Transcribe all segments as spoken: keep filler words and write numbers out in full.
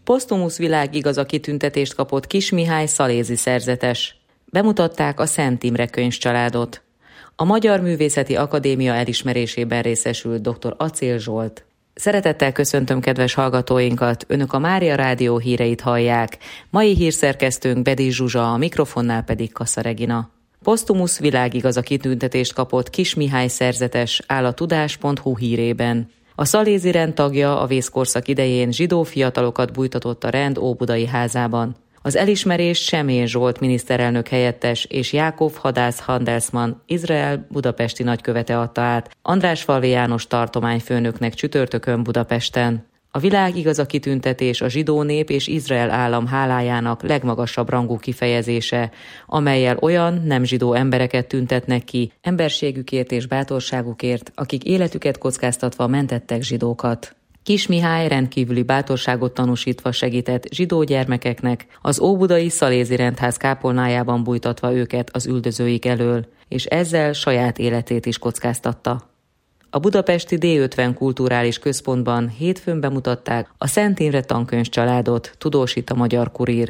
Posztumusz világigaza kitüntetést kapott Kiss Mihály szalézi szerzetes. Bemutatták a Szent Imre könyvcsaládot. A Magyar Művészeti Akadémia elismerésében részesült dr. Acél Zsolt. Szeretettel köszöntöm kedves hallgatóinkat, Önök a Mária Rádió híreit hallják. Mai hírszerkesztőnk Bedi Zsuzsa, a mikrofonnál pedig Kassa Regina. Posztumusz világigaza kitüntetést kapott Kiss Mihály szerzetes áll a tudás pont hu hírében. A szalézi rend tagja a vészkorszak idején zsidó fiatalokat bújtatott a rend óbudai házában. Az elismerést Semjén Zsolt miniszterelnök helyettes és Jákov Hadász Handelsmann Izrael budapesti nagykövete adta át Andrásfalvi János tartományfőnöknek csütörtökön Budapesten. A világigaza kitüntetés a zsidó nép és Izrael állam hálájának legmagasabb rangú kifejezése, amellyel olyan nem zsidó embereket tüntetnek ki emberségükért és bátorságukért, akik életüket kockáztatva mentettek zsidókat. Kiss Mihály rendkívüli bátorságot tanúsítva segített zsidó gyermekeknek, az óbudai szalézi rendház kápolnájában bújtatva őket az üldözőik elől, és ezzel saját életét is kockáztatta. A budapesti dé ötven kulturális központban hétfőn bemutatták a Szent Imre tankönyvcsaládot, tudósít a Magyar Kurír.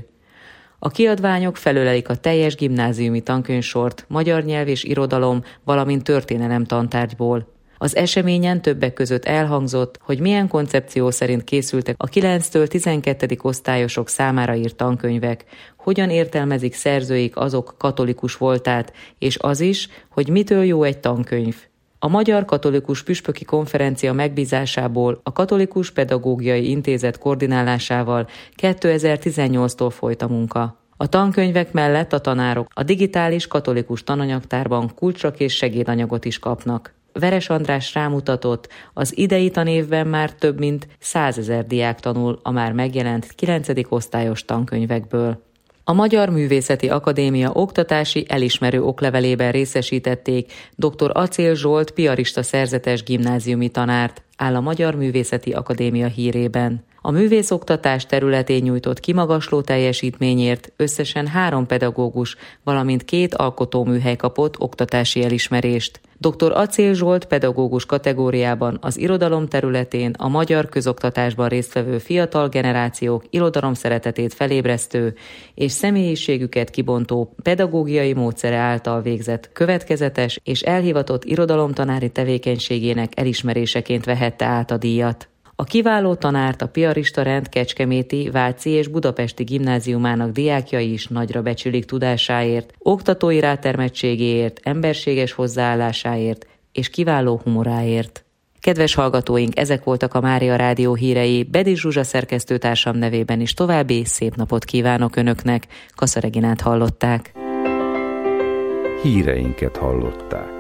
A kiadványok felölelik a teljes gimnáziumi tankönyvsort magyar nyelv és irodalom, valamint történelem tantárgyból. Az eseményen többek között elhangzott, hogy milyen koncepció szerint készültek a kilenctől tizenkettedik osztályosok számára írt tankönyvek, hogyan értelmezik szerzőik azok katolikus voltát, és az is, hogy mitől jó egy tankönyv. A Magyar Katolikus Püspöki Konferencia megbízásából a Katolikus Pedagógiai Intézet koordinálásával kétezer-tizennyolctól folyt a munka. A tankönyvek mellett a tanárok a digitális katolikus tananyagtárban kulcsok és segédanyagot is kapnak. Veres András rámutatott, az idei tanévben már több mint százezer diák tanul a már megjelent kilencedik osztályos tankönyvekből. A Magyar Művészeti Akadémia oktatási elismerő oklevelében részesítették dr. Acél Zsolt piarista szerzetes gimnáziumi tanárt, áll a Magyar Művészeti Akadémia hírében. A művészoktatás területén nyújtott kimagasló teljesítményért összesen három pedagógus, valamint két alkotóműhely kapott oktatási elismerést. dr. Acél Zsolt pedagógus kategóriában az irodalom területén a magyar közoktatásban résztvevő fiatal generációk irodalom szeretetét felébresztő és személyiségüket kibontó pedagógiai módszere által végzett következetes és elhivatott irodalomtanári tevékenységének elismeréseként vehette át a díjat. A kiváló tanárt a piarista rend kecskeméti, váci és budapesti gimnáziumának diákjai is nagyra becsülik tudásáért, oktatói rátermettségéért, emberséges hozzáállásáért és kiváló humoráért. Kedves hallgatóink, ezek voltak a Mária Rádió hírei, Bedi Zsuzsa szerkesztőtársam nevében is további szép napot kívánok Önöknek. Kassa Reginát hallották. Híreinket hallották.